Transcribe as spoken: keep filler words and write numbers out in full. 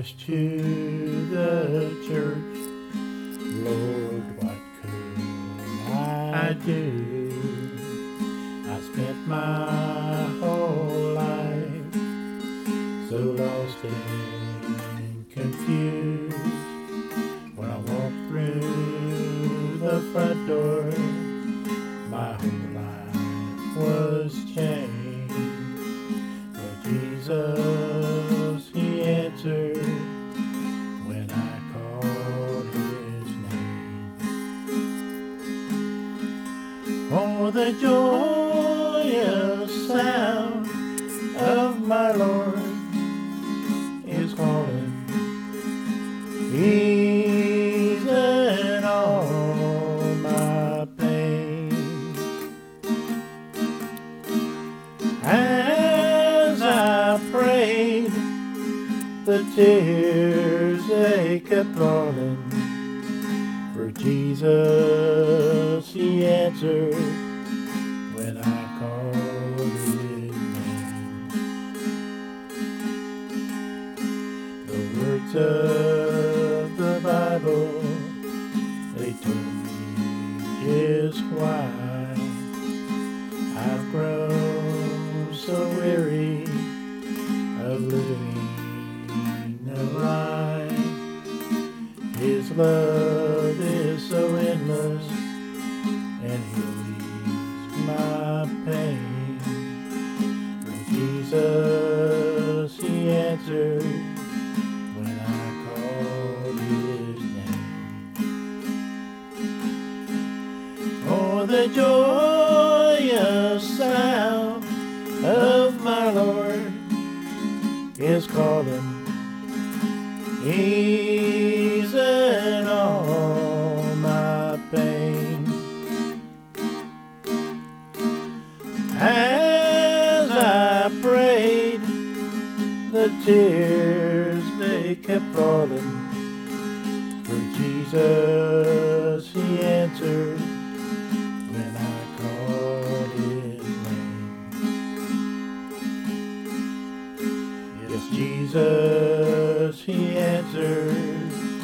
just to the church. Lord, what could I do? I spent my whole life so lost and confused. When I walked through the front door, my whole life was changed. But Jesus, He answered when I called His name. Oh, the joyous sound of my Lord is calling. Easing all my pain. As I prayed, the tears they kept falling. For Jesus, He answered when I called His name. The words of the Bible, they told me just why I've grown so weary of living a lie. His love is so endless, and He'll ease my pain. For Jesus, He answered when I called His name. Oh, the joyous sound of my Lord is calling, easing all my pain. As I prayed, the tears they kept falling. For Jesus, He answered when I called His name. Yes, Jesus, He answered